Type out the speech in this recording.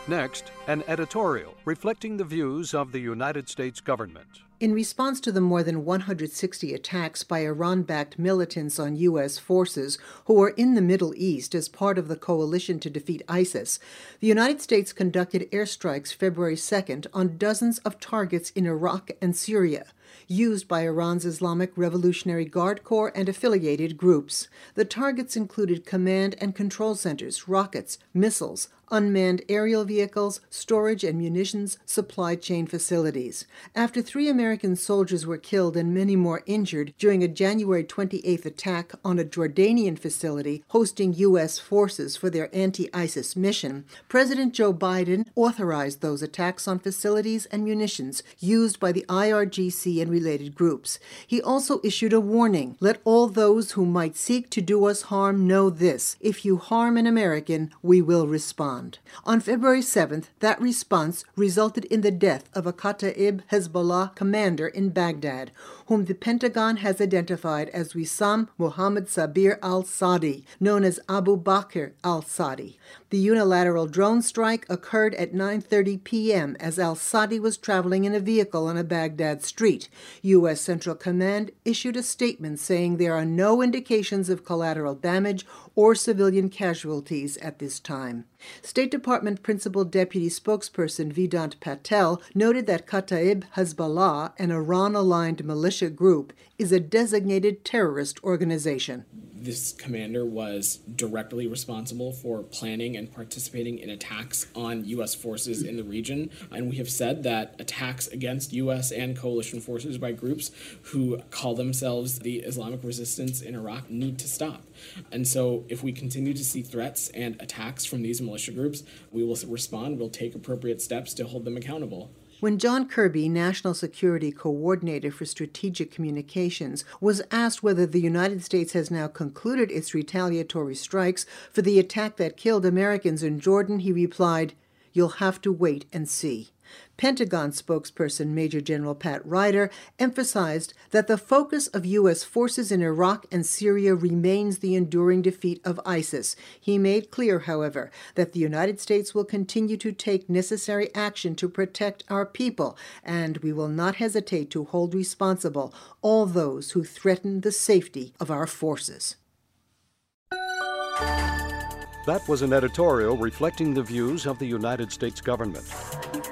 Next, an editorial reflecting the views of the United States government. In response to the more than 160 attacks by Iran-backed militants on U.S. forces who were in the Middle East as part of the coalition to defeat ISIS, the United States conducted airstrikes February 2nd on dozens of targets in Iraq and Syria, used by Iran's Islamic Revolutionary Guard Corps and affiliated groups. The targets included command and control centers, rockets, missiles, unmanned aerial vehicles, storage and munitions supply chain facilities. After 3 American soldiers were killed and many more injured during a January 28th attack on a Jordanian facility hosting U.S. forces for their anti-ISIS mission, President Joe Biden authorized those attacks on facilities and munitions used by the IRGC and related groups. He also issued a warning: "Let all those who might seek to do us harm know this: if you harm an American, we will respond." On February 7th, that response resulted in the death of a Kataib Hezbollah commander in Baghdad, whom the Pentagon has identified as Wissam Mohammed Sabir al-Sadi, known as Abu Bakr al-Sadi. The unilateral drone strike occurred at 9:30 p.m. as al-Sadi was traveling in a vehicle on a Baghdad street. U.S. Central Command issued a statement saying there are no indications of collateral damage or civilian casualties at this time. State Department Principal Deputy Spokesperson Vedant Patel noted that Kataib Hezbollah, an Iran-aligned militia group, is a designated terrorist organization. This commander was directly responsible for planning and participating in attacks on U.S. forces in the region, and we have said that attacks against U.S. and coalition forces by groups who call themselves the Islamic Resistance in Iraq need to stop. And so if we continue to see threats and attacks from these militia groups, we will respond, we'll take appropriate steps to hold them accountable. When John Kirby, National Security Coordinator for Strategic Communications, was asked whether the United States has now concluded its retaliatory strikes for the attack that killed Americans in Jordan, he replied, "You'll have to wait and see." Pentagon spokesperson Major General Pat Ryder emphasized that the focus of U.S. forces in Iraq and Syria remains the enduring defeat of ISIS. He made clear, however, that the United States will continue to take necessary action to protect our people, and we will not hesitate to hold responsible all those who threaten the safety of our forces. That was an editorial reflecting the views of the United States government.